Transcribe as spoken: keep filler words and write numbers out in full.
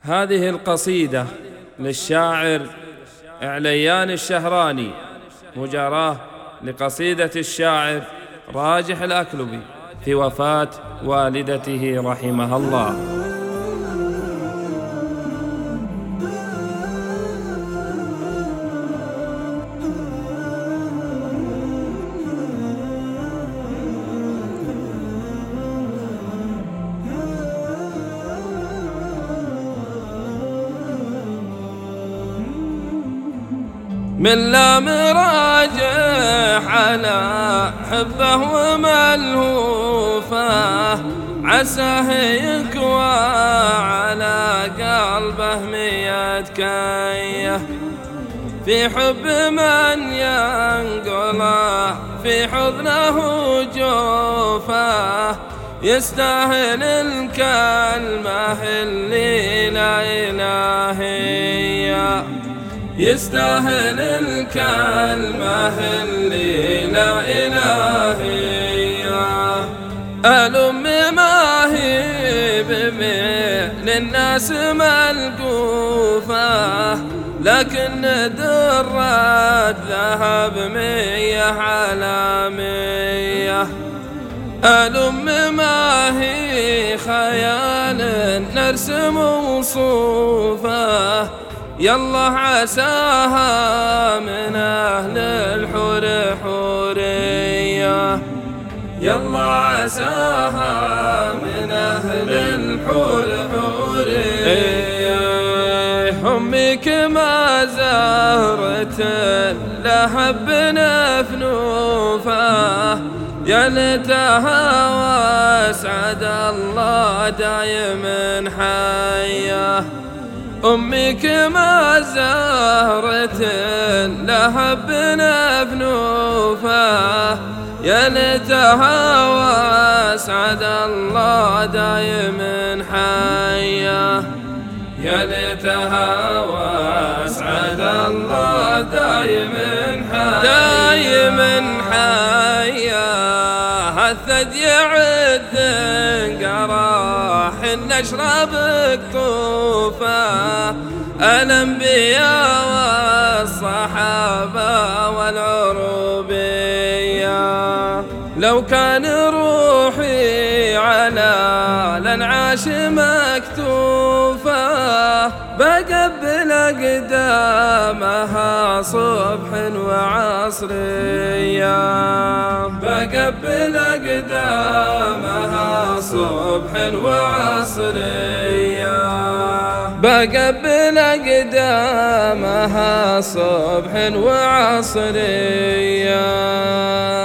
هذه القصيدة للشاعر عليان الشهراني مجاراة لقصيدة الشاعر راجح الأكلبي في وفاة والدته رحمها الله. من لا مراجح على حبه وملهوفه، عساه يكوى على قلبه مية كيه، في حب من ينقله في حضنه جوفه، يستاهل الكلمة اللي لا إله إلا، يستاهل الكلمة اللي لا إله إلا. الأم ما هي بمثل الناس ملقوفة، لكن درات ذهب مية على مية. الأم ما هي خيال نرسم وصوفه، يالله عساها من أهل الحور حورية، يالله عساها من أهل الحور حورية. أمي كما زهرة لهب بنفنوفه، يا ليتها واسعد الله دايما حياه. أمي كما زهرة لهب بنفنوفه، يا ليتها واسعد الله دايما حياه، يا ليتها واسعد الله دايما حياه، دايما حياه. الثدي يعد قراح نشرب قطوفه، الأنبياء والصحابة والعروبية. لو كان روحي على الأنعاش مكتوفة، بقبل أقدامها صبح وعصرية، بقبل أقدامها صبح وعصرية، بقبل أقدامها صبح وعصرية.